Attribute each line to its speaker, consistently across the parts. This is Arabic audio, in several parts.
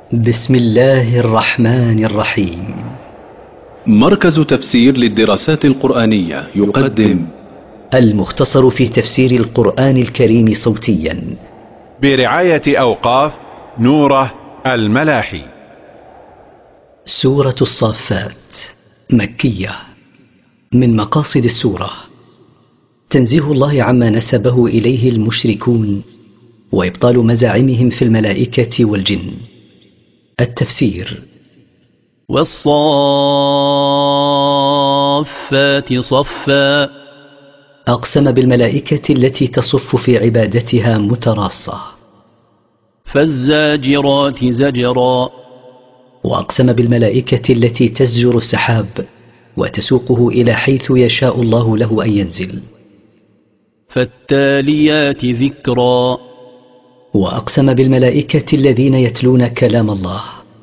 Speaker 1: بسم الله الرحمن الرحيم.
Speaker 2: مركز تفسير للدراسات القرآنية يقدم
Speaker 1: المختصر في تفسير القرآن الكريم صوتيا
Speaker 3: برعاية أوقاف نوره الملاحي.
Speaker 1: سورة الصافات مكية. من مقاصد السورة تنزيه الله عما نسبه إليه المشركون وإبطال مزاعمهم في الملائكة والجن. التفسير:
Speaker 4: والصافات صفا،
Speaker 1: أقسم بالملائكة التي تصف في عبادتها متراصة.
Speaker 4: فالزاجرات زجرا،
Speaker 1: وأقسم بالملائكة التي تزجر السحاب وتسوقه إلى حيث يشاء الله له أن ينزل.
Speaker 4: فالتاليات ذكرا،
Speaker 1: وأقسم بالملائكة الذين يتلون كلام الله.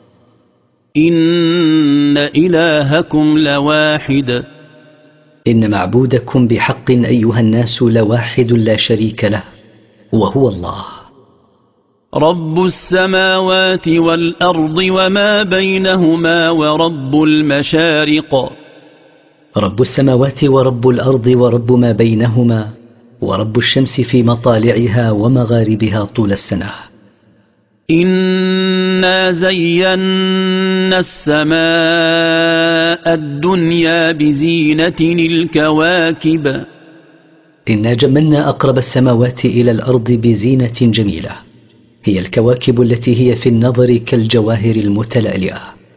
Speaker 4: إن إلهكم لواحد،
Speaker 1: إن معبودكم بحق أيها الناس لواحد لا شريك له، وهو الله.
Speaker 4: رب السماوات والأرض وما بينهما ورب المشارق.
Speaker 1: رب السماوات ورب الأرض ورب ما بينهما ورب الشمس في مطالعها ومغاربها طول السنة.
Speaker 4: إنا زينا السماء الدنيا بزينة الكواكب.
Speaker 1: إنا جملنا أقرب السماوات إلى الأرض بزينة جميلة، هي الكواكب التي هي في النظر كالجواهر المتلألئة.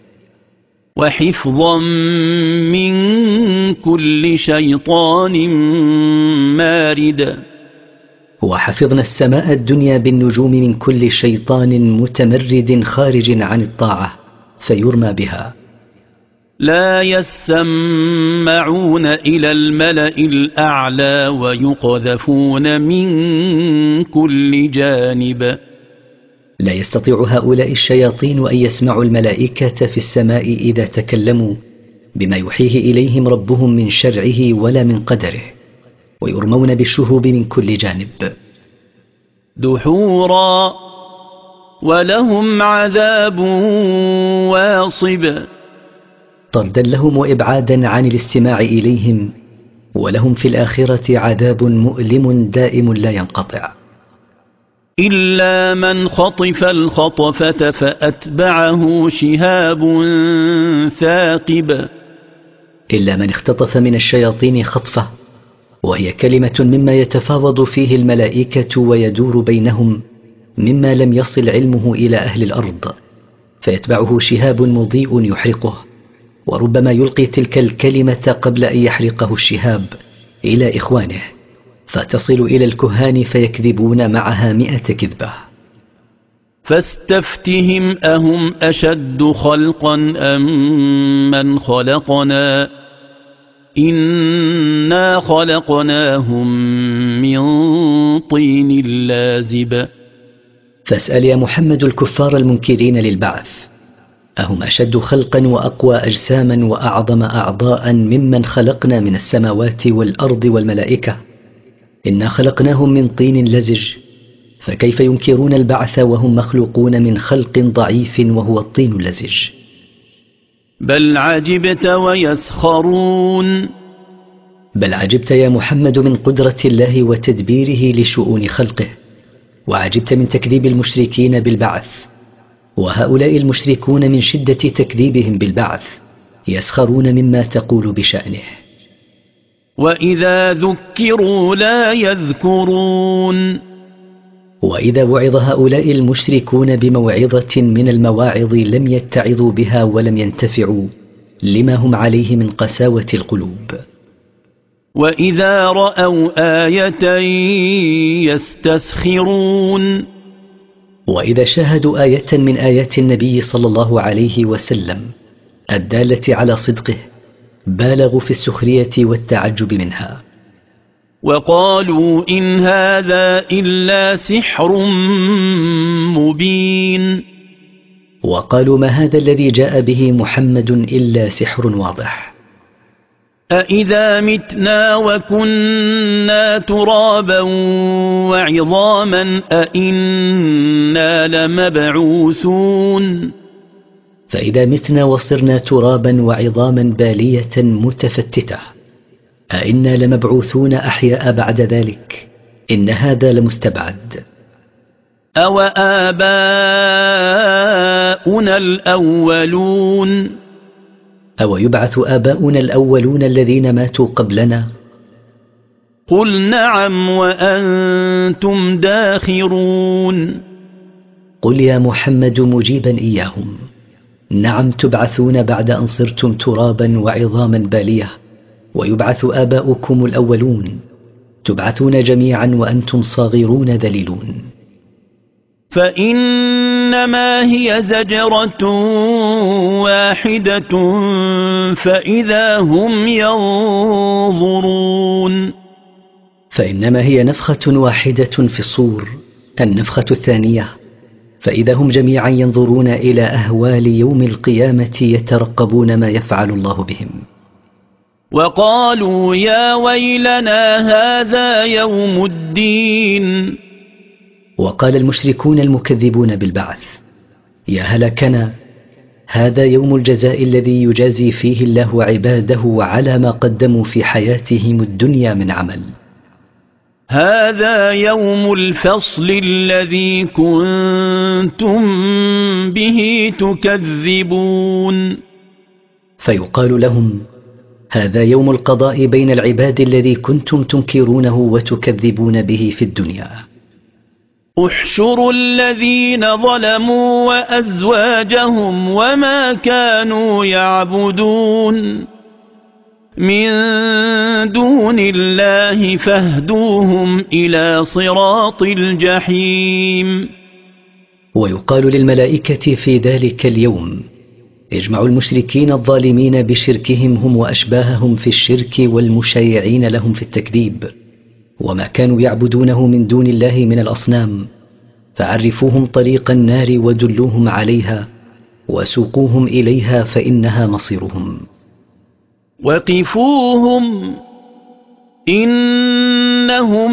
Speaker 4: وحفظا من كل شيطان مارد.
Speaker 1: وحفظنا السماء الدنيا بالنجوم من كل شيطان متمرد خارج عن الطاعة فيرمى بها.
Speaker 4: لا يسمعون إلى الملأ الأعلى ويقذفون من كل جانب.
Speaker 1: لا يستطيع هؤلاء الشياطين أن يسمعوا الملائكة في السماء إذا تكلموا بما يوحيه إليهم ربهم من شرعه ولا من قدره، ويرمون بالشهوب من كل جانب.
Speaker 4: دحورا ولهم عذاب واصب.
Speaker 1: طردا لهم وإبعادا عن الاستماع إليهم، ولهم في الآخرة عذاب مؤلم دائم لا ينقطع.
Speaker 4: إلا من خطف الخطفة فأتبعه شهاب ثاقب.
Speaker 1: إلا من اختطف من الشياطين خطفة، وهي كلمة مما يتفاوض فيه الملائكة ويدور بينهم مما لم يصل علمه إلى أهل الأرض، فيتبعه شهاب مضيء يحرقه، وربما يلقي تلك الكلمة قبل أن يحرقه الشهاب إلى إخوانه، فتصل إلى الكهان فيكذبون معها 100 كذبة.
Speaker 4: فاستفتهم أهم أشد خلقا أم من خلقنا إنا خلقناهم من طين لازب.
Speaker 1: فاسأل يا محمد الكفار المنكرين للبعث، أهم أشد خلقا وأقوى أجساما وأعظم أعضاء ممن خلقنا من السماوات والأرض والملائكة؟ إنا خلقناهم من طين لزج، فكيف ينكرون البعث وهم مخلوقون من خلق ضعيف وهو الطين اللزج؟
Speaker 4: بل عجبت ويسخرون.
Speaker 1: بل عجبت يا محمد من قدرة الله وتدبيره لشؤون خلقه، وعجبت من تكذيب المشركين بالبعث، وهؤلاء المشركون من شدة تكذيبهم بالبعث يسخرون مما تقول بشأنه.
Speaker 4: وإذا ذكروا لا يذكرون.
Speaker 1: وإذا وعظ هؤلاء المشركون بموعظة من المواعظ لم يتعظوا بها ولم ينتفعوا لما هم عليه من قساوة القلوب.
Speaker 4: وإذا رأوا آية يستسخرون.
Speaker 1: وإذا شاهدوا آية من آيات النبي صلى الله عليه وسلم الدالة على صدقه بالغوا في السخرية والتعجب منها.
Speaker 4: وقالوا إن هذا إلا سحر مبين.
Speaker 1: وقالوا ما هذا الذي جاء به محمد إلا سحر واضح.
Speaker 4: أإذا متنا وكنا ترابا وعظاما أإنا لمبعوثون
Speaker 1: فإذا متنا وصرنا ترابا وعظاما بالية متفتتة أإنا لمبعوثون أحياء بعد ذلك؟ إن هذا لمستبعد.
Speaker 4: أو آباؤنا الأولون
Speaker 1: أو يبعث آباؤنا الأولون الذين ماتوا قبلنا؟
Speaker 4: قل نعم وأنتم داخرون.
Speaker 1: قل يا محمد مجيبا إياهم: نعم، تبعثون بعد أن صرتم ترابا وعظاما بالية، ويبعث آباؤكم الأولون، تبعثون جميعا وأنتم صاغرون ذليلون.
Speaker 4: فإنما هي زجرة واحدة فإذا هم ينظرون.
Speaker 1: فإنما هي نفخة واحدة في الصور، النفخة الثانية، فإذا هم جميعا ينظرون إلى أهوال يوم القيامة يترقبون ما يفعل الله بهم.
Speaker 4: وقالوا يا ويلنا هذا يوم الدين.
Speaker 1: وقال المشركون المكذبون بالبعث: يا هلكنا، هذا يوم الجزاء الذي يجازي فيه الله عباده على ما قدموا في حياتهم الدنيا من عمل.
Speaker 4: هذا يوم الفصل الذي كنتم به تكذبون.
Speaker 1: فيقال لهم: هذا يوم القضاء بين العباد الذي كنتم تنكرونه وتكذبون به في الدنيا.
Speaker 4: احشروا الذين ظلموا وأزواجهم وما كانوا يعبدون من دون الله فاهدوهم إلى صراط الجحيم.
Speaker 1: ويقال للملائكة في ذلك اليوم: اجمعوا المشركين الظالمين بشركهم هم وأشباههم في الشرك والمشايعين لهم في التكذيب وما كانوا يعبدونه من دون الله من الأصنام، فعرفوهم طريق النار ودلوهم عليها وسوقوهم إليها فإنها مصيرهم.
Speaker 4: وقفوهم إنهم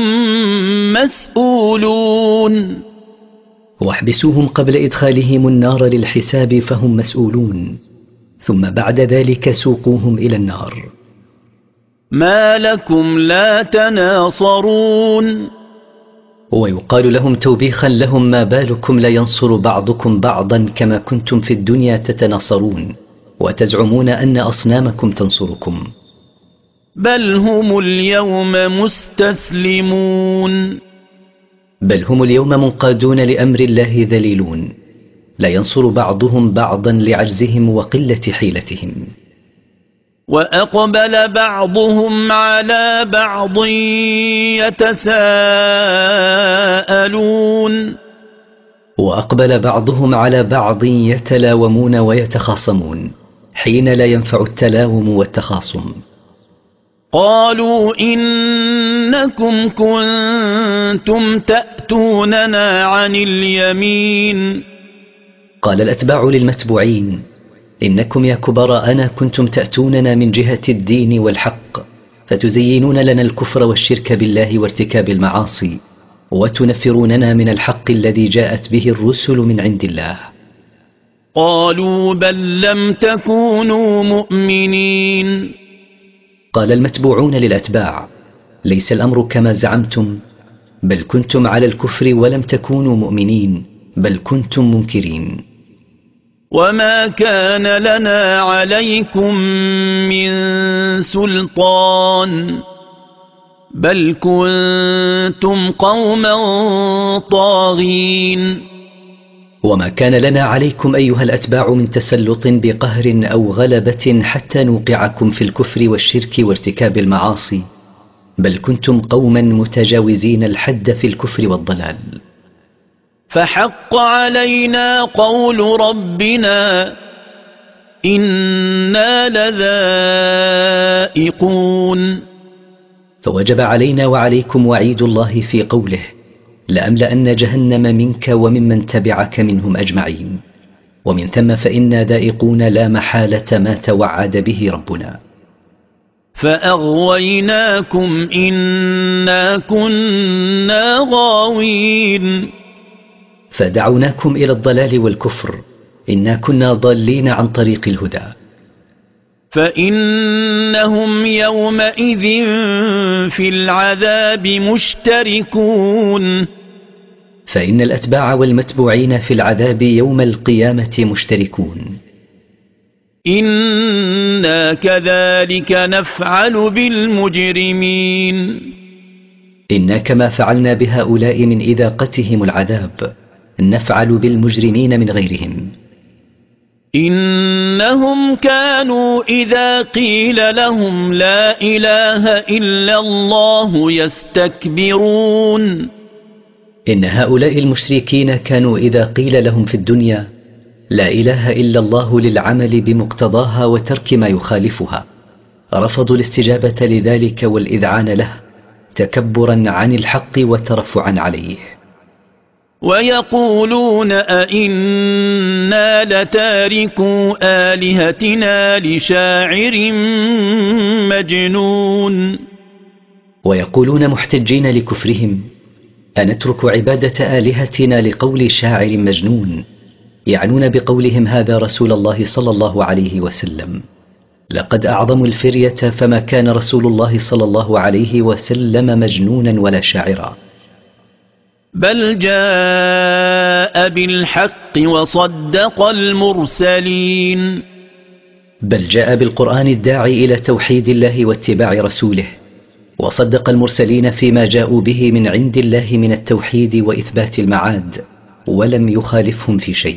Speaker 4: مسؤولون.
Speaker 1: واحبسوهم قبل إدخالهم النار للحساب فهم مسؤولون، ثم بعد ذلك سوقوهم إلى النار.
Speaker 4: ما لكم لا تناصرون.
Speaker 1: ويقال لهم توبيخا لهم: ما بالكم لا ينصر بعضكم بعضا كما كنتم في الدنيا تتناصرون وتزعمون أن أصنامكم تنصركم.
Speaker 4: بل هم اليوم مستسلمون.
Speaker 1: بل هم اليوم منقادون لأمر الله ذليلون، لا ينصر بعضهم بعضا لعجزهم وقلة حيلتهم.
Speaker 4: وأقبل بعضهم على بعض يتساءلون.
Speaker 1: وأقبل بعضهم على بعض يتلاومون ويتخاصمون حين لا ينفع التلاوم والتخاصم.
Speaker 4: قالوا إنكم كنتم تأتوننا عن اليمين.
Speaker 1: قال الأتباع للمتبوعين: إنكم يا كبراءنا كنتم تأتوننا من جهة الدين والحق، فتزينون لنا الكفر والشرك بالله وارتكاب المعاصي، وتنفروننا من الحق الذي جاءت به الرسل من عند الله.
Speaker 4: قالوا بل لم تكونوا مؤمنين.
Speaker 1: قال المتبوعون للأتباع: ليس الأمر كما زعمتم، بل كنتم على الكفر ولم تكونوا مؤمنين، بل كنتم منكرين.
Speaker 4: وما كان لنا عليكم من سلطان بل كنتم قوما طاغين.
Speaker 1: وما كان لنا عليكم أيها الأتباع من تسلط بقهر أو غلبة حتى نوقعكم في الكفر والشرك وارتكاب المعاصي، بل كنتم قوما متجاوزين الحد في الكفر والضلال.
Speaker 4: فحق علينا قول ربنا إنا لذائقون.
Speaker 1: فوجب علينا وعليكم وعيد الله في قوله: لأملأن جهنم منك وممن تبعك منهم أجمعين، ومن ثم فإنا ذائقون لا محالة ما توعد به ربنا.
Speaker 4: فأغويناكم إنا كنا غاوين.
Speaker 1: فدعوناكم إلى الضلال والكفر، إنا كنا ضالين عن طريق الهدى.
Speaker 4: فإنهم يومئذ في العذاب مشتركون.
Speaker 1: فإن الأتباع والمتبوعين في العذاب يوم القيامة مشتركون.
Speaker 4: إنا كذلك نفعل بالمجرمين.
Speaker 1: إنا كما فعلنا بهؤلاء من إذاقتهم العذاب نفعل بالمجرمين من غيرهم.
Speaker 4: إنهم كانوا إذا قيل لهم لا إله إلا الله يستكبرون.
Speaker 1: إن هؤلاء المشركين كانوا إذا قيل لهم في الدنيا لا إله إلا الله للعمل بمقتضاها وترك ما يخالفها رفضوا الاستجابة لذلك والإذعان له تكبرا عن الحق وترفعا عليه.
Speaker 4: ويقولون أئنا لتاركو آلهتنا لشاعر مجنون.
Speaker 1: ويقولون محتجين لكفرهم أنترك عبادة آلهتنا لقول شاعر مجنون، يعنون بقولهم هذا رسول الله صلى الله عليه وسلم. لقد أعظموا الفرية، فما كان رسول الله صلى الله عليه وسلم مجنونا ولا شاعرا.
Speaker 4: بل جاء بالحق وصدق المرسلين.
Speaker 1: بل جاء بالقرآن الداعي إلى توحيد الله واتباع رسوله، وصدق المرسلين فيما جاءوا به من عند الله من التوحيد وإثبات المعاد، ولم يخالفهم في شيء.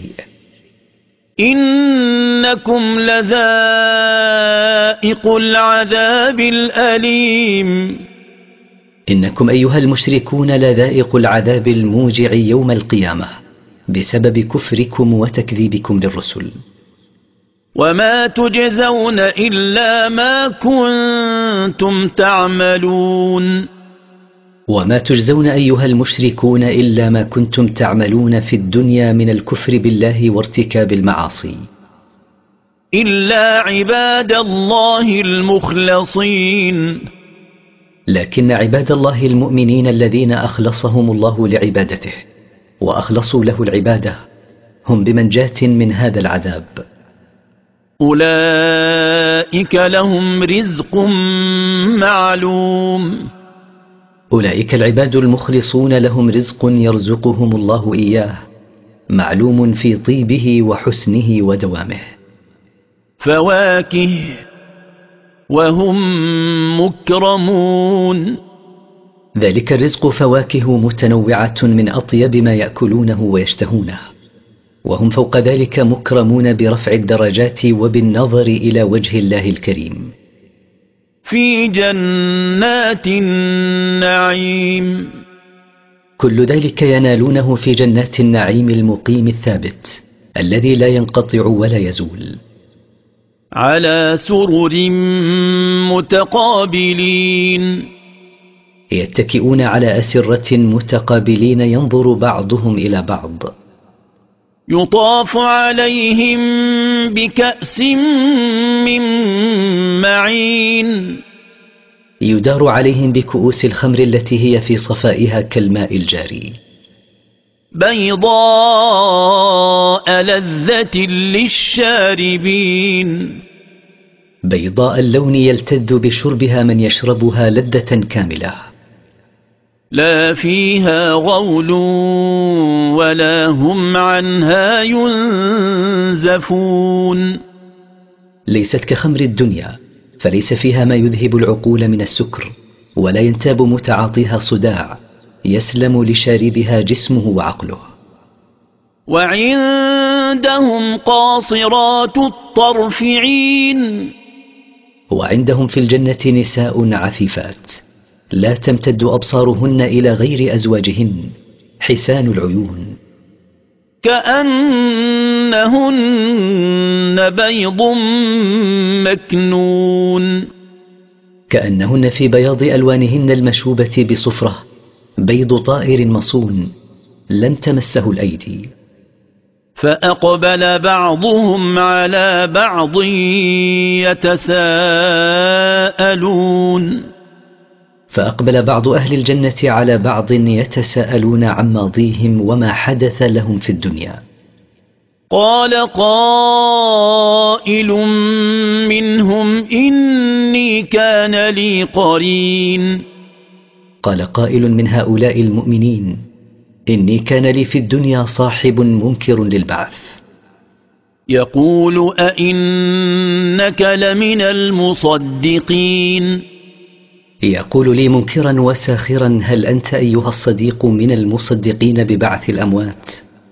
Speaker 4: إنكم لذائق العذاب الأليم.
Speaker 1: إنكم أيها المشركون لذائق العذاب الموجع يوم القيامة بسبب كفركم وتكذيبكم للرسل.
Speaker 4: وما تجزون إلا ما كنتم تعملون.
Speaker 1: وما تجزون أيها المشركون إلا ما كنتم تعملون في الدنيا من الكفر بالله وارتكاب المعاصي.
Speaker 4: إلا عباد الله المخلصين.
Speaker 1: لكن عباد الله المؤمنين الذين أخلصهم الله لعبادته وأخلصوا له العبادة هم بمنجاة من هذا العذاب.
Speaker 4: أولئك لهم رزق معلوم.
Speaker 1: أولئك العباد المخلصون لهم رزق يرزقهم الله إياه معلوم في طيبه وحسنه ودوامه.
Speaker 4: فواكه وهم مكرمون.
Speaker 1: ذلك الرزق فواكه متنوعة من أطيب ما يأكلونه ويشتهونه، وهم فوق ذلك مكرمون برفع الدرجات وبالنظر إلى وجه الله الكريم.
Speaker 4: في جنات النعيم.
Speaker 1: كل ذلك ينالونه في جنات النعيم المقيم الثابت الذي لا ينقطع ولا يزول.
Speaker 4: على سرر متقابلين.
Speaker 1: يتكئون على أسرة متقابلين ينظر بعضهم إلى بعض.
Speaker 4: يطاف عليهم بكأس من معين.
Speaker 1: يدار عليهم بكؤوس الخمر التي هي في صفائها كالماء الجاري.
Speaker 4: بيضاء لذة للشاربين.
Speaker 1: بيضاء اللون يلتذ بشربها من يشربها لذة كاملة.
Speaker 4: لا فيها غول ولا هم عنها ينزفون.
Speaker 1: ليست كخمر الدنيا، فليس فيها ما يذهب العقول من السكر، ولا ينتاب متعاطيها صداع، يسلم لشاربها جسمه وعقله.
Speaker 4: وعندهم قاصرات الطرف عين.
Speaker 1: وعندهم في الجنة نساء عفيفات لا تمتد أبصارهن إلى غير أزواجهن، حسان العيون.
Speaker 4: كأنهن بيض مكنون.
Speaker 1: كأنهن في بياض ألوانهن المشوبة بصفرة بيض طائر مصون لم تمسه الأيدي.
Speaker 4: فأقبل بعضهم على بعض يتساءلون
Speaker 1: فأقبل بعض أهل الجنة على بعض يتساءلون عن ماضيهم وما حدث لهم في الدنيا.
Speaker 4: قال قائل منهم إني كان لي قرين.
Speaker 1: قال قائل من هؤلاء المؤمنين: إني كان لي في الدنيا صاحب منكر للبعث،
Speaker 4: يقول أئنك لمن المصدقين.
Speaker 1: يقول لي منكرا وساخرا: هل أنت أيها الصديق من المصدقين ببعث الأموات؟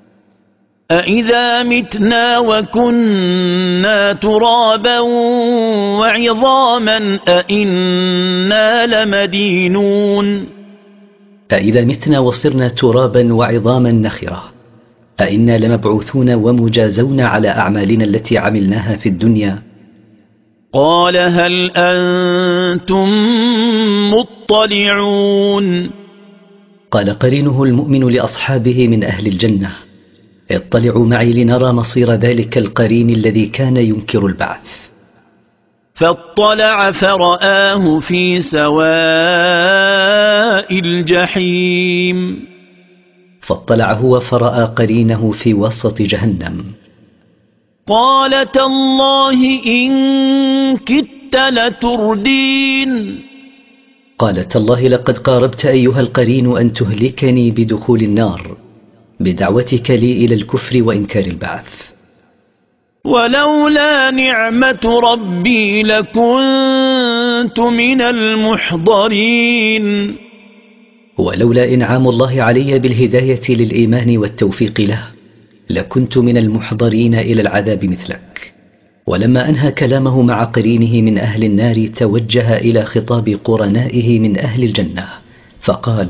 Speaker 4: أإذا متنا وكنا ترابا وعظاما أإنا لمدينون.
Speaker 1: أإذا متنا وصرنا ترابا وعظاما نخرة أإنا لمبعوثون ومجازون على أعمالنا التي عملناها في الدنيا؟
Speaker 4: قال هل أنتم مطلعون.
Speaker 1: قال قرينه المؤمن لأصحابه من أهل الجنة: اطلعوا معي لنرى مصير ذلك القرين الذي كان ينكر البعث.
Speaker 4: فاطلع فرآه في سواء الجحيم.
Speaker 1: فاطلع هو فرأى قرينه في وسط جهنم.
Speaker 4: قال تالله إن كدت لتردين.
Speaker 1: قال تالله لقد قاربت أيها القرين أن تهلكني بدخول النار بدعوتك لي إلى الكفر وإنكار البعث.
Speaker 4: ولولا نعمة ربي لكنت من المحضرين.
Speaker 1: ولولا إنعام الله علي بالهداية للإيمان والتوفيق له لكنت من المحضرين إلى العذاب مثلك. ولما أنهى كلامه مع قرينه من أهل النار توجه إلى خطاب قرنائه من أهل الجنة فقال: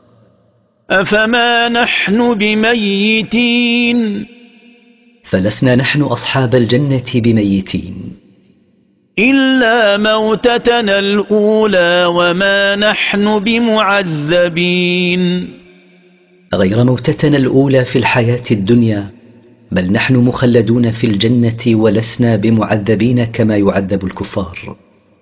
Speaker 4: أفما نحن بميتين.
Speaker 1: فلسنا نحن أصحاب الجنة بميتين
Speaker 4: إلا موتتنا الأولى وما نحن بمعذبين.
Speaker 1: غير موتتنا الأولى في الحياة الدنيا، بل نحن مخلدون في الجنة ولسنا بمعذبين كما يعذب الكفار.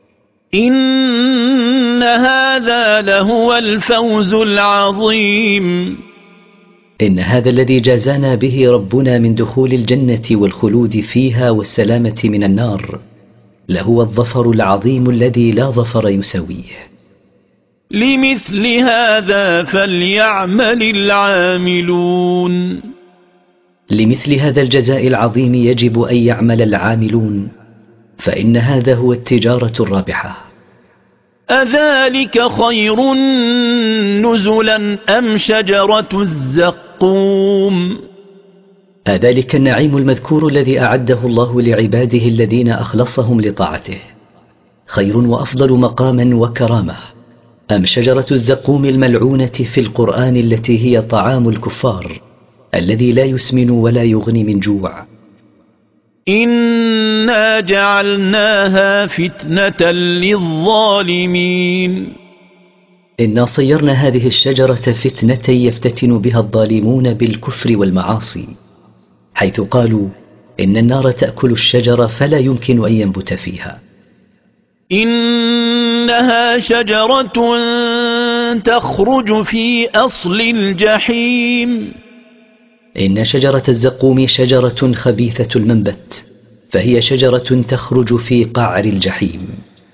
Speaker 4: إن هذا لهو الفوز العظيم.
Speaker 1: إن هذا الذي جازانا به ربنا من دخول الجنة والخلود فيها والسلامة من النار لهو الظفر العظيم الذي لا ظفر يساويه.
Speaker 4: لمثل هذا فليعمل العاملون.
Speaker 1: لمثل هذا الجزاء العظيم يجب أن يعمل العاملون، فإن هذا هو التجارة الرابحة.
Speaker 4: أذلك خير نزلا أم شجرة الزقوم.
Speaker 1: أذلك النعيم المذكور الذي أعده الله لعباده الذين أخلصهم لطاعته خير وأفضل مقاما وكرامة أم شجرة الزقوم الملعونة في القرآن التي هي طعام الكفار الذي لا يسمن ولا يغني من جوع؟
Speaker 4: إنا جعلناها فتنة للظالمين.
Speaker 1: إنا صيرنا هذه الشجرة فتنة يفتتن بها الظالمون بالكفر والمعاصي، حيث قالوا إن النار تأكل الشجرة فلا يمكن أن ينبت فيها.
Speaker 4: إنها شجرة تخرج في أصل الجحيم.
Speaker 1: إن شجرة الزقوم شجرة خبيثة المنبت، فهي شجرة تخرج في قعر الجحيم.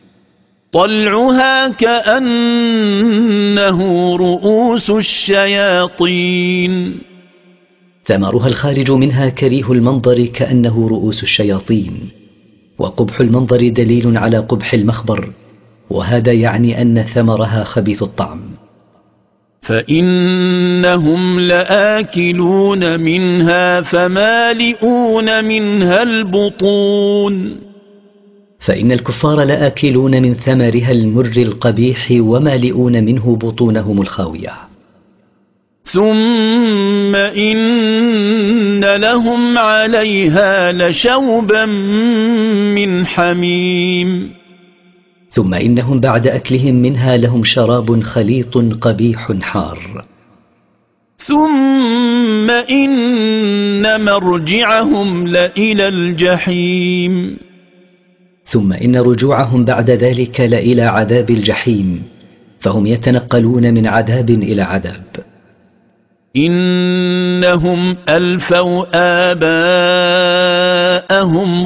Speaker 4: طلعها كأنه رؤوس الشياطين.
Speaker 1: ثمرها الخارج منها كريه المنظر كأنه رؤوس الشياطين، وقبح المنظر دليل على قبح المخبر، وهذا يعني أن ثمرها خبيث الطعم.
Speaker 4: فإنهم لآكلون منها فمالئون منها البطون.
Speaker 1: فإن الكفار لآكلون من ثمرها المر القبيح ومالئون منه بطونهم الخاوية.
Speaker 4: ثم إن لهم عليها لشوبا من حميم.
Speaker 1: ثم إنهم بعد أكلهم منها لهم شراب خليط قبيح حار.
Speaker 4: ثم إن إن مرجعهم لإلى الجحيم
Speaker 1: ثم إن رجوعهم بعد ذلك لإلى عذاب الجحيم، فهم يتنقلون من عذاب إلى عذاب.
Speaker 4: إنهم ألفوا آباءهم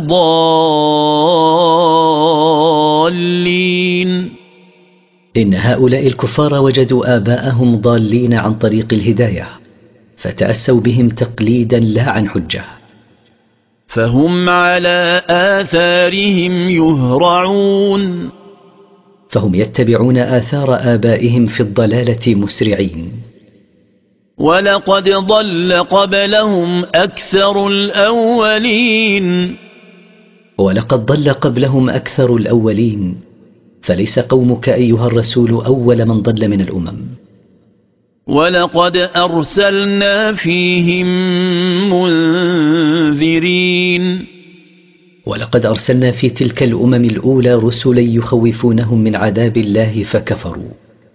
Speaker 4: ضالين.
Speaker 1: إن هؤلاء الكفار وجدوا آباءهم ضالين عن طريق الهداية، فتأسوا بهم تقليدا لا عن حجة،
Speaker 4: فهم على آثارهم يهرعون.
Speaker 1: فهم يتبعون آثار آبائهم في الضلالة مسرعين.
Speaker 4: ولقد ضل قبلهم أكثر الأولين.
Speaker 1: ولقد ضل قبلهم أكثر الأولين، فليس قومك أيها الرسول أول من ضل من الأمم.
Speaker 4: ولقد أرسلنا فيهم منذرين.
Speaker 1: ولقد أرسلنا في تلك الأمم الأولى رسلا يخوفونهم من عذاب الله فكفروا.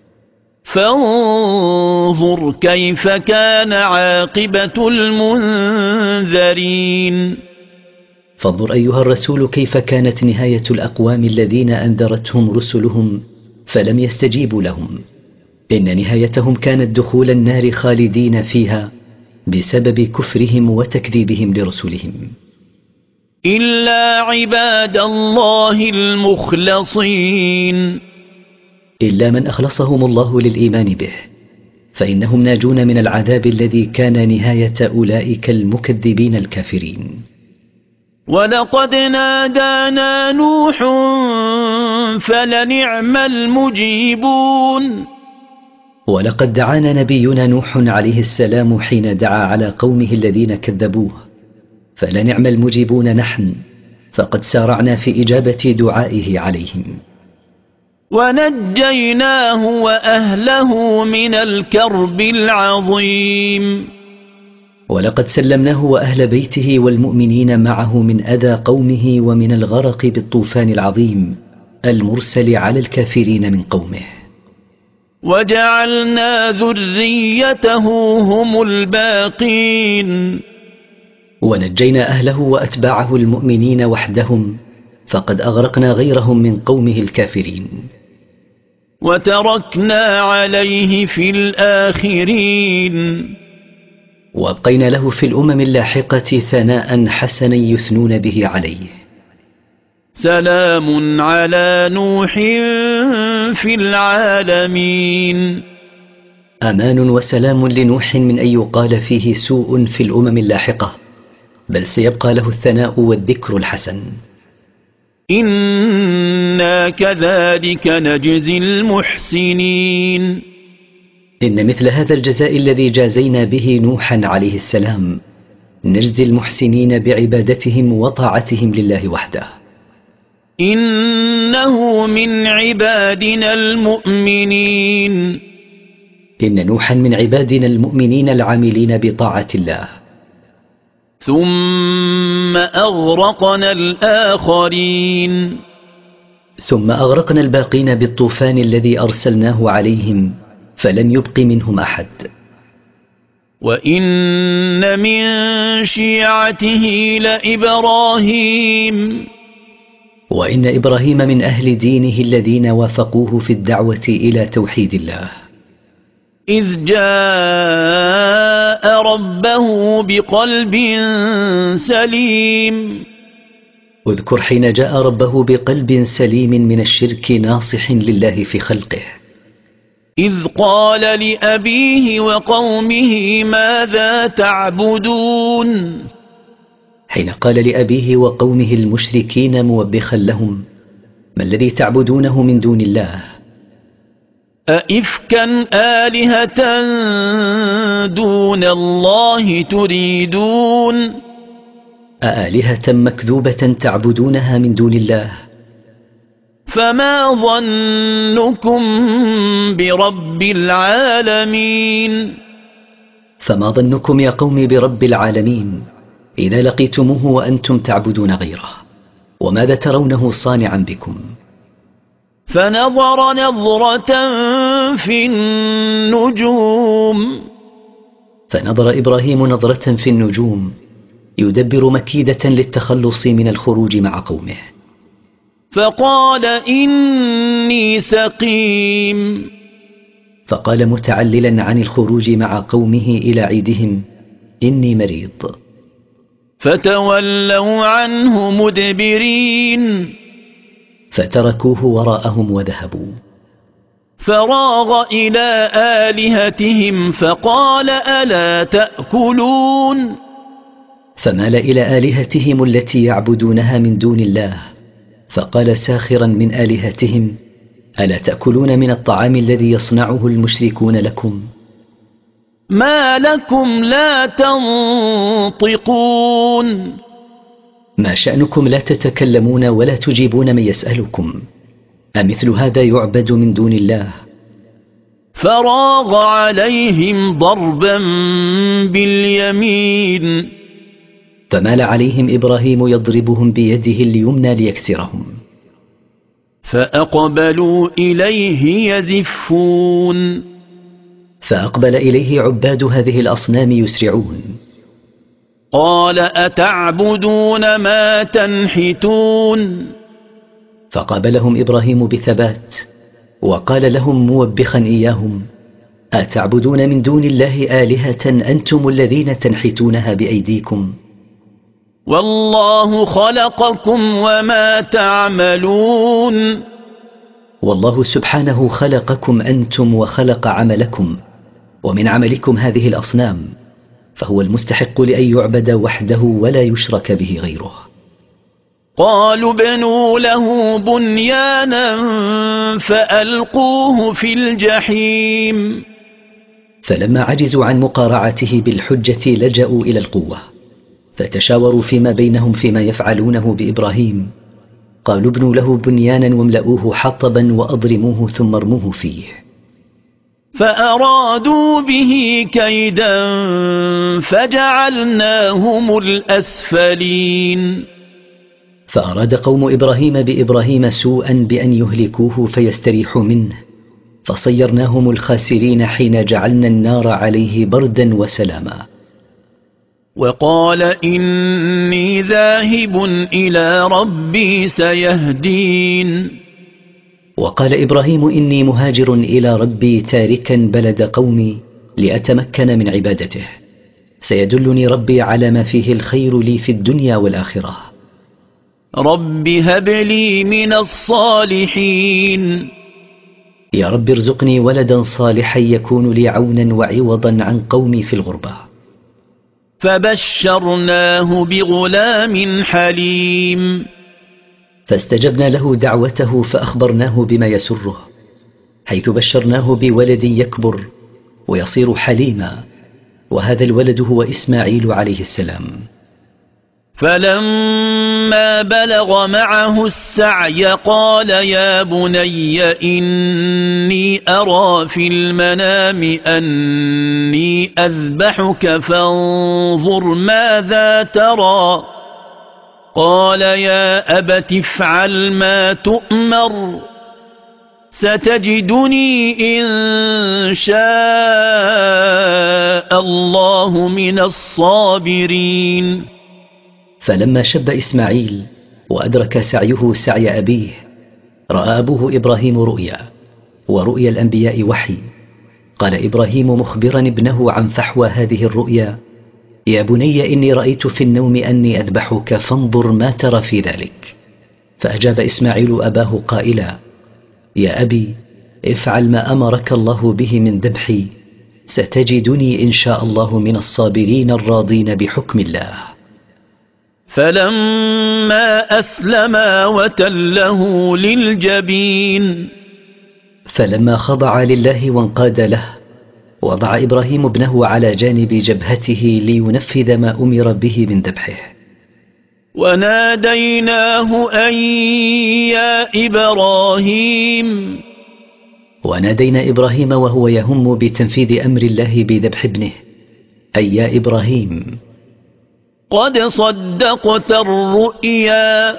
Speaker 4: فانظر كيف كان عاقبة المنذرين.
Speaker 1: فانظر أيها الرسول كيف كانت نهاية الأقوام الذين أنذرتهم رسلهم فلم يستجيبوا لهم. إن نهايتهم كانت دخول النار خالدين فيها بسبب كفرهم وتكذيبهم لرسلهم.
Speaker 4: إلا عباد الله المخلصين.
Speaker 1: إلا من أخلصهم الله للإيمان به، فإنهم ناجون من العذاب الذي كان نهاية أولئك المكذبين الكافرين.
Speaker 4: ولقد نادانا نوح فلنعم المجيبون.
Speaker 1: ولقد دعانا نبينا نوح عليه السلام حين دعا على قومه الذين كذبوه، فلنعم المجيبون نحن، فقد سارعنا في إجابة دعائه عليهم.
Speaker 4: ونجيناه وأهله من الكرب العظيم.
Speaker 1: ولقد سلمناه وأهل بيته والمؤمنين معه من أذى قومه ومن الغرق بالطوفان العظيم المرسل على الكافرين من قومه.
Speaker 4: وجعلنا ذريته هم الباقين.
Speaker 1: ونجينا أهله وأتباعه المؤمنين وحدهم، فقد أغرقنا غيرهم من قومه الكافرين.
Speaker 4: وتركنا عليه في الآخرين.
Speaker 1: وأبقينا له في الأمم اللاحقة ثناء حسنا يثنون به عليه.
Speaker 4: سلام على نوح في العالمين.
Speaker 1: أمان وسلام لنوح من أن يقال فيه سوء في الأمم اللاحقة، بل سيبقى له الثناء والذكر الحسن.
Speaker 4: إنا كذلك نجزي المحسنين.
Speaker 1: إن مثل هذا الجزاء الذي جازينا به نوحا عليه السلام نجزي المحسنين بعبادتهم وطاعتهم لله وحده.
Speaker 4: إنه من عبادنا المؤمنين.
Speaker 1: إن نوحا من عبادنا المؤمنين العاملين بطاعة الله.
Speaker 4: ثم أغرقنا الآخرين.
Speaker 1: ثم أغرقنا الباقين بالطوفان الذي أرسلناه عليهم فلم يبق منهم أحد.
Speaker 4: وإن من شيعته لإبراهيم.
Speaker 1: وإن إبراهيم من أهل دينه الذين وافقوه في الدعوة إلى توحيد الله.
Speaker 4: إذ جاء ربه بقلب سليم.
Speaker 1: اذكر حين جاء ربه بقلب سليم من الشرك ناصح لله في خلقه.
Speaker 4: إذ قال لأبيه وقومه ماذا تعبدون.
Speaker 1: حين قال لأبيه وقومه المشركين موبخا لهم ما الذي تعبدونه من دون الله.
Speaker 4: أئفكا آلهة دون الله تريدون.
Speaker 1: أآلهة مكذوبة تعبدونها من دون الله.
Speaker 4: فما ظنكم برب العالمين.
Speaker 1: فما ظنكم يا قوم برب العالمين إذا لقيتموه وأنتم تعبدون غيره، وماذا ترونه صانعا بكم.
Speaker 4: فنظر نظرة في النجوم.
Speaker 1: فنظر إبراهيم نظرة في النجوم يدبر مكيدة للتخلص من الخروج مع قومه.
Speaker 4: فقال إني سقيم،
Speaker 1: فقال متعللا عن الخروج مع قومه إلى عيدهم: إني مريض.
Speaker 4: فتولوا عنه مدبرين،
Speaker 1: فتركوه وراءهم وذهبوا.
Speaker 4: فراغ إلى آلهتهم فقال ألا تأكلون،
Speaker 1: فمال إلى آلهتهم التي يعبدونها من دون الله، فقال ساخرا من آلهتهم: ألا تأكلون من الطعام الذي يصنعه المشركون لكم؟
Speaker 4: ما لكم لا تنطقون،
Speaker 1: ما شأنكم لا تتكلمون ولا تجيبون من يسألكم؟ أمثل هذا يعبد من دون الله؟
Speaker 4: فراغ عليهم ضربا باليمين،
Speaker 1: فمال عليهم إبراهيم يضربهم بيده اليمنى ليكسرهم.
Speaker 4: فأقبلوا إليه يزفون،
Speaker 1: فأقبل إليه عباد هذه الأصنام يسرعون.
Speaker 4: قال أتعبدون ما تنحتون،
Speaker 1: فقابلهم إبراهيم بثبات وقال لهم موبخا إياهم: أتعبدون من دون الله آلهة أنتم الذين تنحتونها بأيديكم؟
Speaker 4: والله خلقكم وما تعملون،
Speaker 1: والله سبحانه خلقكم أنتم وخلق عملكم، ومن عملكم هذه الأصنام، فهو المستحق لأن يعبد وحده ولا يشرك به غيره.
Speaker 4: قالوا ابنوا له بنيانا فألقوه في الجحيم،
Speaker 1: فلما عجزوا عن مقارعته بالحجة لجأوا إلى القوة، فتشاوروا فيما بينهم فيما يفعلونه بإبراهيم. قالوا ابنوا له بنيانا واملؤوه حطبا وأضرموه ثم ارموه فيه.
Speaker 4: فأرادوا به كيدا فجعلناهم الأسفلين،
Speaker 1: فأراد قوم إبراهيم بإبراهيم سوءا بأن يهلكوه فيستريحوا منه، فصيرناهم الخاسرين حين جعلنا النار عليه بردا وسلاما.
Speaker 4: وقال إني ذاهب إلى ربي سيهدين،
Speaker 1: وقال إبراهيم إني مهاجر إلى ربي تاركا بلد قومي لأتمكن من عبادته، سيدلني ربي على ما فيه الخير لي في الدنيا والآخرة.
Speaker 4: رب هب لي من الصالحين،
Speaker 1: يا رب ارزقني ولدا صالحا يكون لي عونا وعوضا عن قومي في الغربة.
Speaker 4: فبشرناه بغلام حليم،
Speaker 1: فاستجبنا له دعوته فأخبرناه بما يسره، حيث بشرناه بولد يكبر ويصير حليما، وهذا الولد هو إسماعيل عليه السلام.
Speaker 4: فلما بلغ معه السعي قال يا بني إني أرى في المنام أني أذبحك فانظر ماذا ترى. قال يا أبت افعل ما تؤمر ستجدني إن شاء الله من الصابرين.
Speaker 1: فلما شب إسماعيل وأدرك سعيه سعي أبيه، رأى أبوه إبراهيم رؤيا، ورؤيا الأنبياء وحي. قال إبراهيم مخبرا ابنه عن فحوى هذه الرؤيا: يا بني إني رأيت في النوم أني أذبحك فانظر ما ترى في ذلك. فأجاب إسماعيل أباه قائلا: يا أبي افعل ما أمرك الله به من ذبحي، ستجدني إن شاء الله من الصابرين الراضين بحكم الله.
Speaker 4: فلما أسلما وتله للجبين،
Speaker 1: فلما خضع لله وانقاد له، وضع إبراهيم ابنه على جانب جبهته لينفذ ما أمر به من ذبحه.
Speaker 4: وناديناه أن يا إبراهيم،
Speaker 1: ونادينا إبراهيم وهو يهم بتنفيذ أمر الله بذبح ابنه: أي يا إبراهيم
Speaker 4: قد صدقت الرؤيا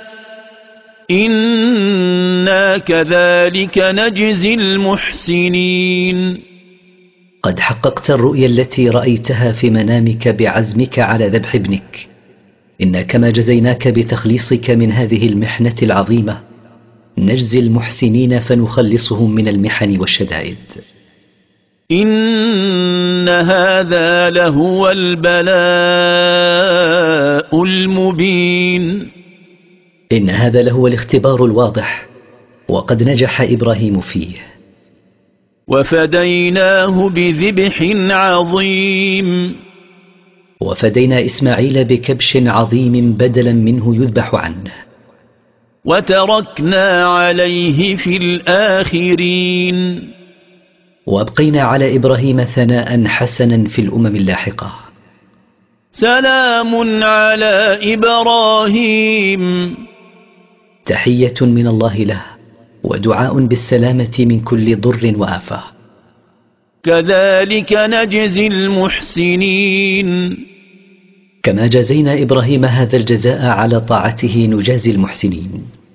Speaker 4: إنا كذلك نجزي المحسنين.
Speaker 1: قد حققت الرؤيا التي رأيتها في منامك بعزمك على ذبح ابنك، إن كما جزيناك بتخليصك من هذه المحنة العظيمة نجزي المحسنين فنخلصهم من المحن والشدائد.
Speaker 4: إن هذا لهو البلاء المبين.
Speaker 1: إن هذا لهو الاختبار الواضح، وقد نجح إبراهيم فيه.
Speaker 4: وفديناه بذبح عظيم.
Speaker 1: وفدينا إسماعيل بكبش عظيم بدلا منه يذبح عنه.
Speaker 4: وتركنا عليه في الآخرين.
Speaker 1: وأبقينا على إبراهيم ثناء حسنا في الأمم اللاحقة.
Speaker 4: سلام على إبراهيم.
Speaker 1: تحية من الله له، ودعاء بالسلامة من كل ضر وآفة.
Speaker 4: كذلك نجزي المحسنين.
Speaker 1: كما جزينا إبراهيم هذا الجزاء على طاعته نجازي المحسنين.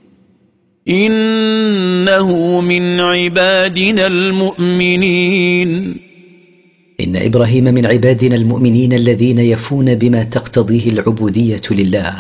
Speaker 4: إنه من عبادنا المؤمنين.
Speaker 1: إن إبراهيم من عبادنا المؤمنين الذين يفون بما تقتضيه العبودية لله.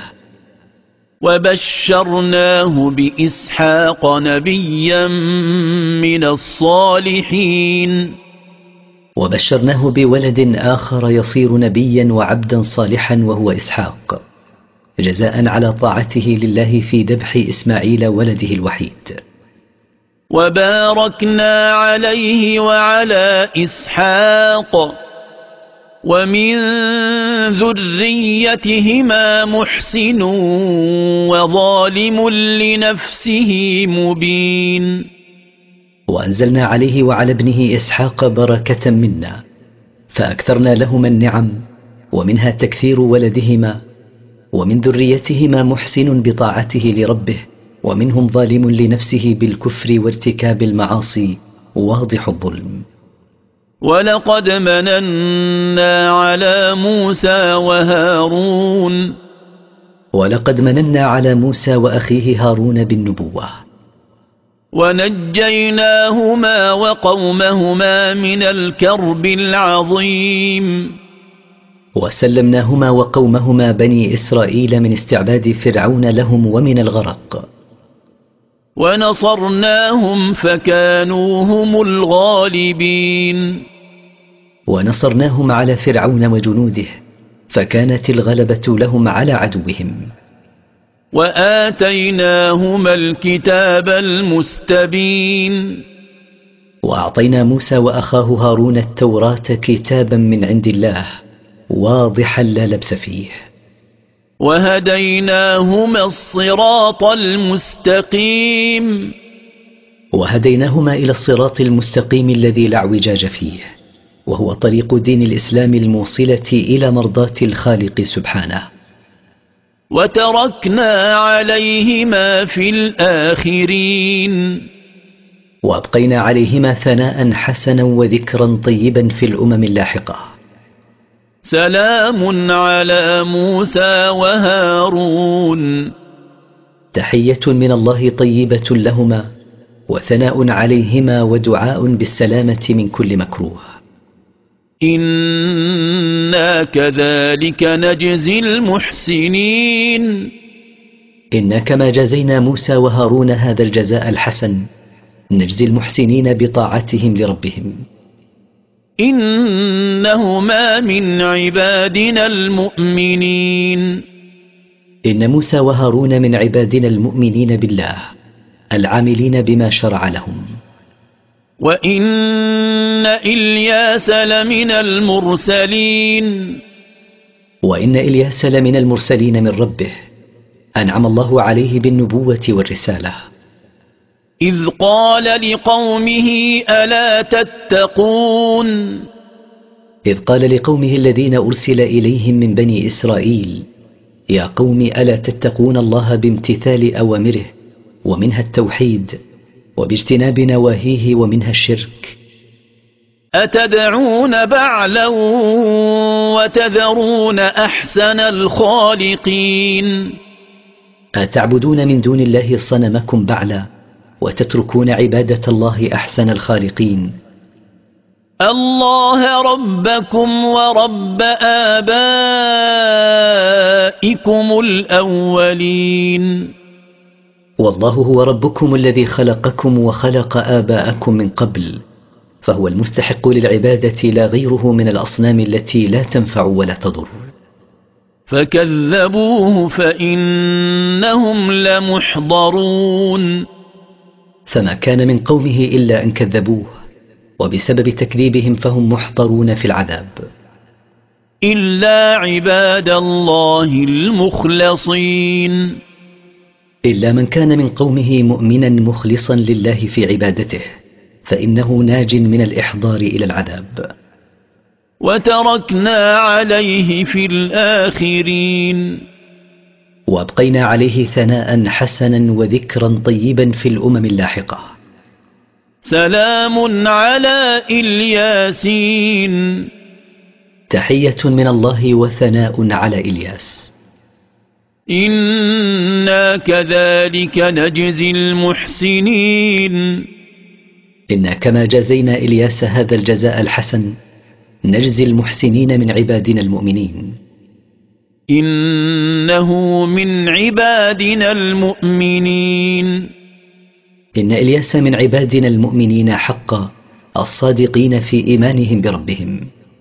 Speaker 4: وبشرناه بإسحاق نبيا من الصالحين.
Speaker 1: وبشرناه بولد آخر يصير نبيا وعبدا صالحا وهو إسحاق، جزاء على طاعته لله في ذبح إسماعيل ولده الوحيد.
Speaker 4: وباركنا عليه وعلى إسحاق ومن ذريتهما محسن وظالم لنفسه مبين.
Speaker 1: وأنزلنا عليه وعلى ابنه إسحاق بركة منا، فأكثرنا لهما النعم، ومنها تكثير ولدهما، ومن ذريتهما محسن بطاعته لربه، ومنهم ظالم لنفسه بالكفر وارتكاب المعاصي واضح الظلم.
Speaker 4: ولقد مننا على موسى وهارون.
Speaker 1: ولقد مننا على موسى وأخيه هارون بالنبوة.
Speaker 4: ونجيناهما وقومهما من الكرب العظيم.
Speaker 1: وسلمناهما وقومهما بني إسرائيل من استعباد فرعون لهم ومن الغرق.
Speaker 4: ونصرناهم فكانوا هم الغالبين.
Speaker 1: ونصرناهم على فرعون وجنوده، فكانت الغلبة لهم على عدوهم.
Speaker 4: وآتيناهما الكتاب المستبين.
Speaker 1: وأعطينا موسى وأخاه هارون التوراة كتابا من عند الله واضحا لا لبس فيه.
Speaker 4: وهديناهما الصراط المستقيم.
Speaker 1: وهديناهما إلى الصراط المستقيم الذي لا اعوجاج فيه، وهو طريق دين الإسلام الموصلة إلى مرضاة الخالق سبحانه.
Speaker 4: وتركنا عليهما في الآخرين.
Speaker 1: وأبقينا عليهما ثناء حسنا وذكرا طيبا في الأمم اللاحقة.
Speaker 4: سلام على موسى وهارون.
Speaker 1: تحية من الله طيبة لهما، وثناء عليهما ودعاء بالسلامة من كل مكروه.
Speaker 4: إنا كذلك نجزي المحسنين.
Speaker 1: إنا كما جزينا موسى وهارون هذا الجزاء الحسن نجزي المحسنين بطاعتهم لربهم.
Speaker 4: إنهما من عبادنا المؤمنين.
Speaker 1: إن موسى وهارون من عبادنا المؤمنين بالله العاملين بما شرع لهم.
Speaker 4: وإن إلياس لمن المرسلين.
Speaker 1: وإن إلياس لمن المرسلين من ربه، أنعم الله عليه بالنبوة والرسالة.
Speaker 4: إذ قال لقومه ألا تتقون.
Speaker 1: إذ قال لقومه الذين أرسل إليهم من بني إسرائيل: يا قوم ألا تتقون الله بامتثال أوامره، ومنها التوحيد، وباجتناب نواهيه، ومنها الشرك.
Speaker 4: أتدعون بعلا وتذرون أحسن الخالقين.
Speaker 1: أتعبدون من دون الله صنمكم بعلا، وتتركون عبادة الله أحسن الخالقين.
Speaker 4: الله ربكم ورب آبائكم الأولين.
Speaker 1: والله هو ربكم الذي خلقكم وخلق آباءكم من قبل، فهو المستحق للعبادة لا غيره من الأصنام التي لا تنفع ولا تضر.
Speaker 4: فكذبوه فإنهم لمحضرون.
Speaker 1: فما كان من قومه إلا أن كذبوه، وبسبب تكذيبهم فهم محضرون في العذاب.
Speaker 4: إلا عباد الله المخلصين.
Speaker 1: إلا من كان من قومه مؤمنا مخلصا لله في عبادته، فإنه ناج من الإحضار إلى العذاب.
Speaker 4: وتركنا عليه في الآخرين.
Speaker 1: وأبقينا عليه ثناء حسنا وذكرا طيبا في الأمم اللاحقة.
Speaker 4: سلام على الياسين.
Speaker 1: تحية من الله وثناء على إلياس.
Speaker 4: إنا كذلك نجزي المحسنين.
Speaker 1: إنا كما جزينا إلياس هذا الجزاء الحسن نجزي المحسنين من عبادنا المؤمنين.
Speaker 4: إنه من عبادنا المؤمنين.
Speaker 1: إن إلياس من عبادنا المؤمنين حقا، الصادقين في إيمانهم بربهم.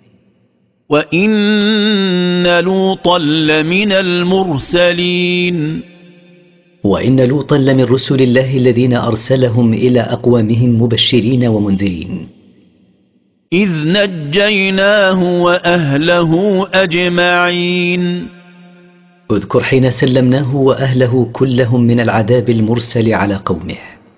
Speaker 4: وإن لوطا لمن المرسلين.
Speaker 1: وإن لوطا لمن رسل الله الذين أرسلهم إلى أقوامهم مبشرين ومنذرين.
Speaker 4: إذ نجيناه وأهله أجمعين.
Speaker 1: اذكر حين سلمناه وأهله كلهم من العذاب المرسل على قومه.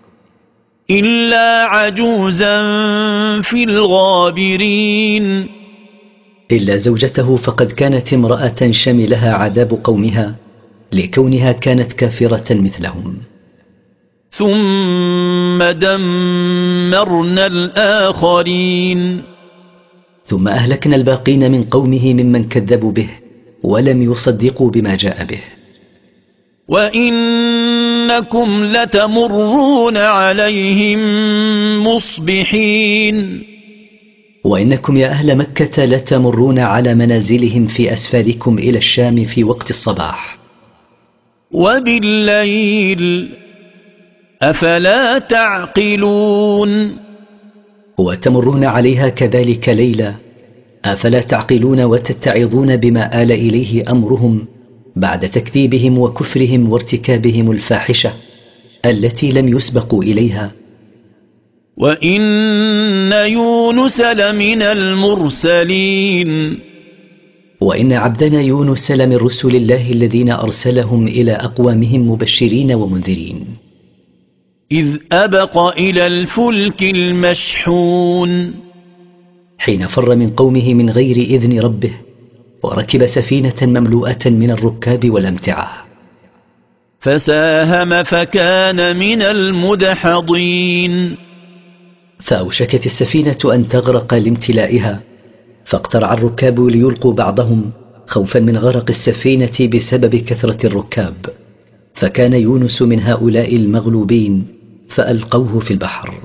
Speaker 4: إلا عجوزا في الغابرين.
Speaker 1: إلا زوجته فقد كانت امرأة شملها عذاب قومها لكونها كانت كافرة مثلهم.
Speaker 4: ثم دمرنا الآخرين.
Speaker 1: ثم أهلكنا الباقين من قومه ممن كذبوا به ولم يصدقوا بما جاء به.
Speaker 4: وإنكم لتمرون عليهم مصبحين.
Speaker 1: وإنكم يا أهل مكة لتمرون على منازلهم في أسفاركم إلى الشام في وقت الصباح.
Speaker 4: وبالليل أفلا تعقلون.
Speaker 1: وتمرون عليها كذلك ليلا، أفلا تعقلون وتتعظون بما آل إليه أمرهم بعد تكذيبهم وكفرهم وارتكابهم الفاحشة التي لم يسبقوا إليها.
Speaker 4: وإن يونس لمن المرسلين.
Speaker 1: وإن عبدنا يونس لمن رسل الله الذين أرسلهم إلى أقوامهم مبشرين ومنذرين.
Speaker 4: إذ أبق إلى الفلك المشحون.
Speaker 1: حين فر من قومه من غير إذن ربه وركب سفينة مملوءة من الركاب والأمتعة.
Speaker 4: فساهم فكان من المدحضين.
Speaker 1: فأوشكت السفينة أن تغرق لامتلائها، فاقترع الركاب ليلقوا بعضهم خوفا من غرق السفينة بسبب كثرة الركاب، فكان يونس من هؤلاء المغلوبين فألقوه في البحر.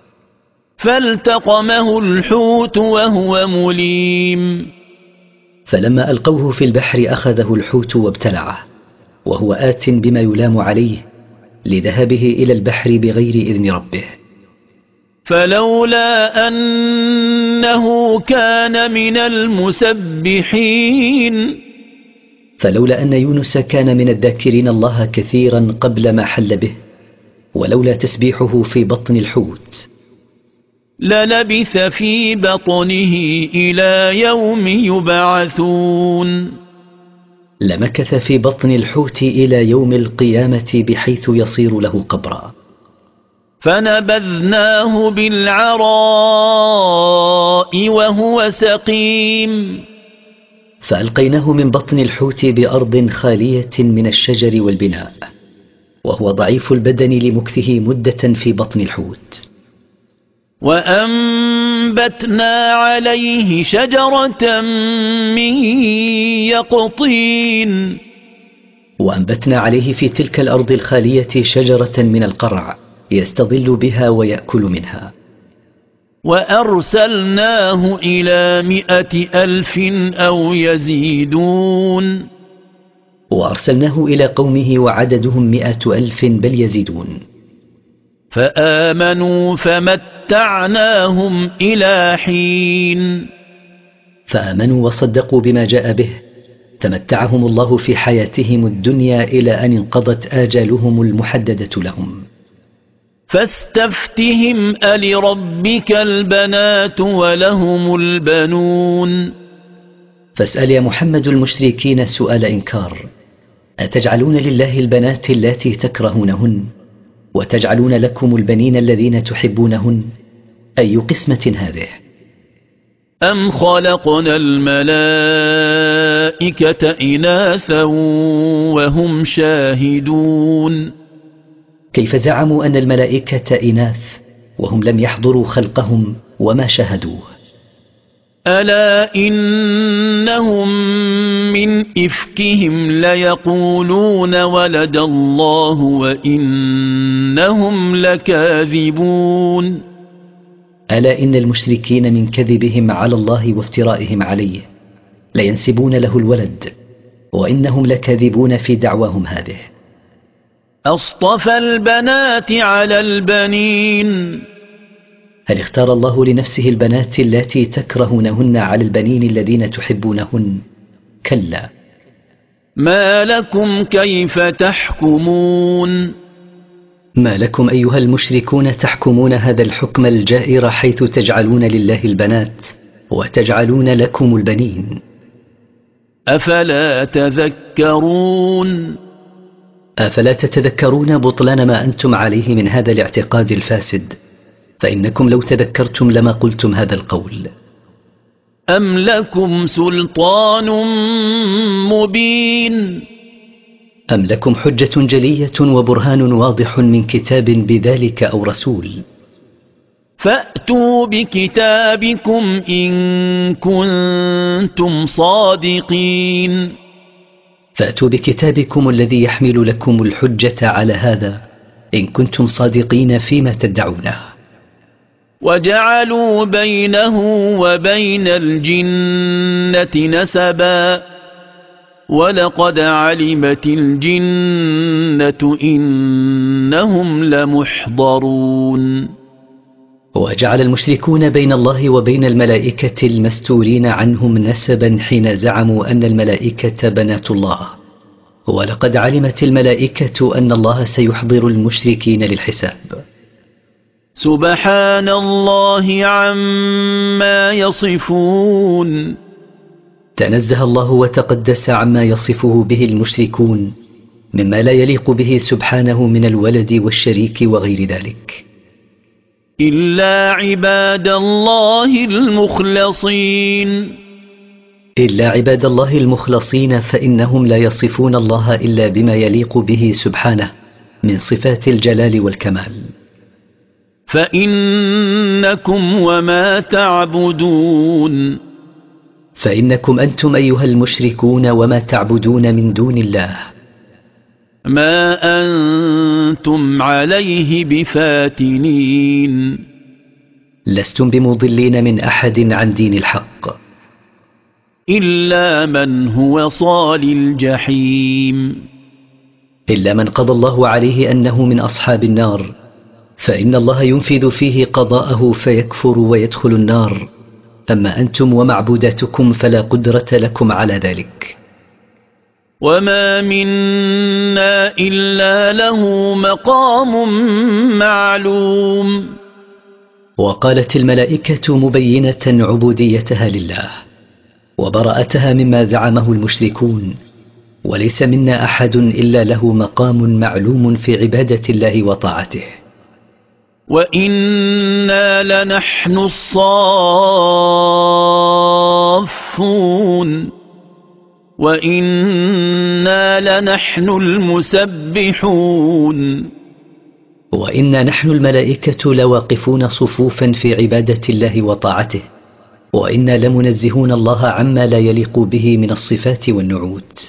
Speaker 4: فالتقمه الحوت وهو مليم.
Speaker 1: فلما ألقوه في البحر أخذه الحوت وابتلعه وهو آت بما يلام عليه لذهابه إلى البحر بغير إذن ربه.
Speaker 4: فلولا أنه كان من المسبحين.
Speaker 1: فلولا أن يونس كان من الذاكرين الله كثيرا قبل ما حل به، ولولا تسبيحه في بطن الحوت
Speaker 4: للبث في بطنه إلى يوم يبعثون.
Speaker 1: لمكث في بطن الحوت إلى يوم القيامة بحيث يصير له قبرا.
Speaker 4: فنبذناه بالعراء وهو سقيم.
Speaker 1: فألقيناه من بطن الحوت بأرض خالية من الشجر والبناء وهو ضعيف البدن لمكثه مدة في بطن الحوت.
Speaker 4: وأنبتنا عليه شجرة من يقطين.
Speaker 1: وأنبتنا عليه في تلك الأرض الخالية شجرة من القرع يستظل بها ويأكل منها.
Speaker 4: وأرسلناه إلى 100,000 أو يزيدون
Speaker 1: وأرسلناه إلى قومه وعددهم 100,000 بل يزيدون.
Speaker 4: فآمنوا فمتعناهم إلى حين.
Speaker 1: فآمنوا وصدقوا بما جاء به تمتعهم الله في حياتهم الدنيا إلى أن انقضت آجالهم المحددة لهم.
Speaker 4: فاستفتهم ألربك البنات ولهم البنون.
Speaker 1: فاسأل يا محمد المشركين سؤال إنكار: أتجعلون لله البنات اللاتي تكرهونهن وتجعلون لكم البنين الذين تحبونهن؟ أي قسمة هذه؟
Speaker 4: أم خلقنا الملائكة إناثا وهم شاهدون.
Speaker 1: كيف زعموا أن الملائكة إناث وهم لم يحضروا خلقهم وما شاهدوه؟
Speaker 4: ألا إنهم من إفكهم ليقولون ولد الله وإنهم لكاذبون.
Speaker 1: ألا إن المشركين من كذبهم على الله وافترائهم عليه لينسبون له الولد وإنهم لكاذبون في دعواهم هذه.
Speaker 4: أصطفى البنات على البنين.
Speaker 1: هل اختار الله لنفسه البنات اللاتي تكرهونهن على البنين الذين تحبونهن؟ كلا.
Speaker 4: ما لكم كيف تحكمون.
Speaker 1: ما لكم أيها المشركون تحكمون هذا الحكم الجائر حيث تجعلون لله البنات وتجعلون لكم البنين؟
Speaker 4: أفلا تذكرون.
Speaker 1: أفلا تتذكرون بطلان ما أنتم عليه من هذا الاعتقاد الفاسد؟ فإنكم لو تذكرتم لما قلتم هذا القول.
Speaker 4: أم لكم سلطان مبين.
Speaker 1: أم لكم حجة جلية وبرهان واضح من كتاب بذلك أو رسول؟
Speaker 4: فأتوا بكتابكم إن كنتم صادقين.
Speaker 1: فأتوا بكتابكم الذي يحمل لكم الحجة على هذا إن كنتم صادقين فيما تدعونه.
Speaker 4: وجعلوا بينه وبين الجنة نسبا ولقد علمت الجنة إنهم لمحضرون.
Speaker 1: وجعل المشركون بين الله وبين الملائكة المستورين عنهم نسبا حين زعموا أن الملائكة بنات الله، ولقد علمت الملائكة أن الله سيحضر المشركين للحساب.
Speaker 4: سبحان الله عما يصفون.
Speaker 1: تنزه الله وتقدس عما يصفه به المشركون مما لا يليق به سبحانه من الولد والشريك وغير ذلك.
Speaker 4: إلا عباد الله المخلصين.
Speaker 1: إلا عباد الله المخلصين فإنهم لا يصفون الله إلا بما يليق به سبحانه من صفات الجلال والكمال.
Speaker 4: فإنكم وما تعبدون.
Speaker 1: فإنكم أنتم أيها المشركون وما تعبدون من دون الله
Speaker 4: ما أنتم عليه بفاتنين.
Speaker 1: لستم بمضلين من أحد عن دين الحق
Speaker 4: إلا من هو صال الجحيم.
Speaker 1: إلا من قضى الله عليه أنه من أصحاب النار، فإن الله ينفذ فيه قضاءه فيكفر ويدخل النار. أما أنتم ومعبوداتكم فلا قدرة لكم على ذلك.
Speaker 4: وما منا إلا له مقام معلوم.
Speaker 1: وقالت الملائكة مبينة عبوديتها لله وبراءتها مما زعمه المشركون: وليس منا أحد إلا له مقام معلوم في عبادة الله وطاعته.
Speaker 4: وإنا لنحن الصافون وإنا لنحن المسبحون.
Speaker 1: وإنا نحن الملائكة لواقفون صفوفا في عبادة الله وطاعته، وإنا لمنزهون الله عما لا يليق به من الصفات والنعوت.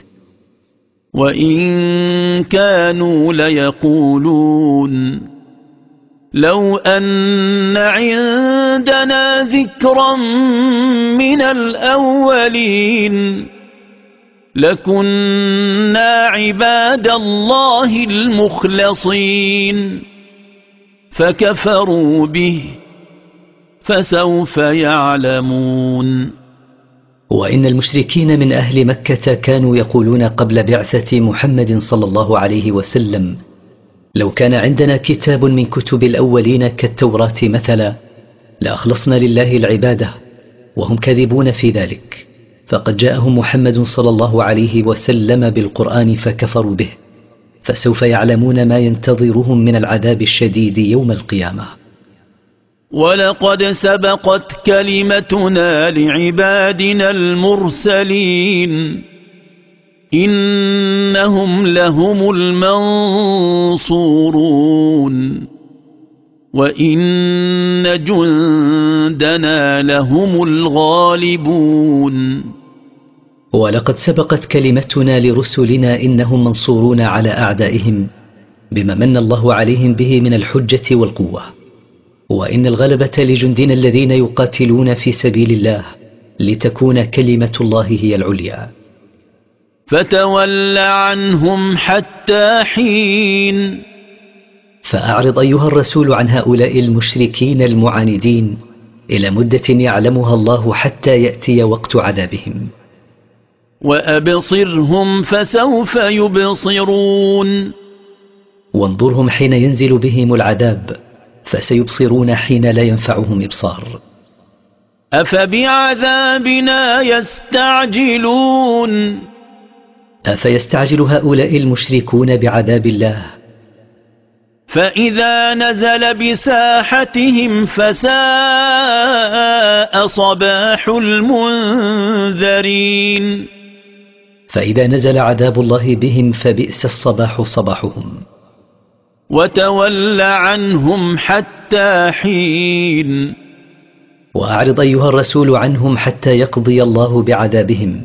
Speaker 4: وإن كانوا ليقولون لو أن عندنا ذكرا من الأولين لكنا عباد الله المخلصين فكفروا به فسوف يعلمون.
Speaker 1: وإن المشركين من أهل مكة كانوا يقولون قبل بعثة محمد صلى الله عليه وسلم: لو كان عندنا كتاب من كتب الأولين كالتوراة مثلا لأخلصنا لله العبادة، وهم كاذبون في ذلك. فقد جاءهم محمد صلى الله عليه وسلم بالقرآن فكفروا به، فسوف يعلمون ما ينتظرهم من العذاب الشديد يوم القيامة.
Speaker 4: ولقد سبقت كلمتنا لعبادنا المرسلين إنهم لهم المنصورون وإن جندنا لهم الغالبون.
Speaker 1: ولقد سبقت كلمتنا لرسلنا إنهم منصورون على أعدائهم بما من الله عليهم به من الحجة والقوة، وإن الغلبة لجندنا الذين يقاتلون في سبيل الله لتكون كلمة الله هي العليا.
Speaker 4: فتول عنهم حتى حين.
Speaker 1: فأعرض أيها الرسول عن هؤلاء المشركين المعاندين إلى مدة يعلمها الله حتى يأتي وقت عذابهم.
Speaker 4: وأبصرهم فسوف يبصرون.
Speaker 1: وانظرهم حين ينزل بهم العذاب فسيبصرون حين لا ينفعهم إبصار.
Speaker 4: أفبعذابنا يستعجلون.
Speaker 1: أفيستعجل هؤلاء المشركون بعذاب الله؟
Speaker 4: فإذا نزل بساحتهم فساء صباح المنذرين.
Speaker 1: فإذا نزل عذاب الله بهم فبئس الصباح صباحهم.
Speaker 4: وتول عنهم حتى حين.
Speaker 1: وأعرض أيها الرسول عنهم حتى يقضي الله بعذابهم.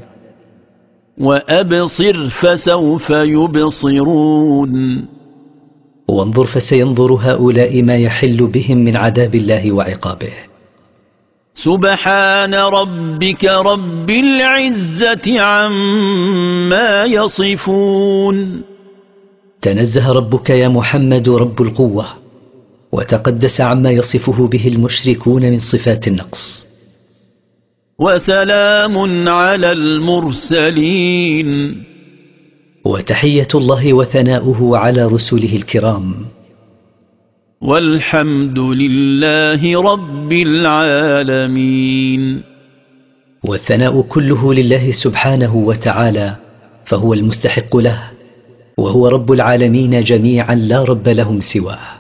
Speaker 4: وأبصر فسوف يبصرون.
Speaker 1: وانظر فسينظر هؤلاء ما يحل بهم من عذاب الله وعقابه.
Speaker 4: سبحان ربك رب العزة عما يصفون.
Speaker 1: تنزه ربك يا محمد رب القوة، وتقدس عما يصفه به المشركون من صفات النقص.
Speaker 4: وسلام على المرسلين.
Speaker 1: وتحية الله وثناؤه على رسله الكرام.
Speaker 4: والحمد لله رب العالمين.
Speaker 1: والثناء كله لله سبحانه وتعالى، فهو المستحق له، وهو رب العالمين جميعا لا رب لهم سواه.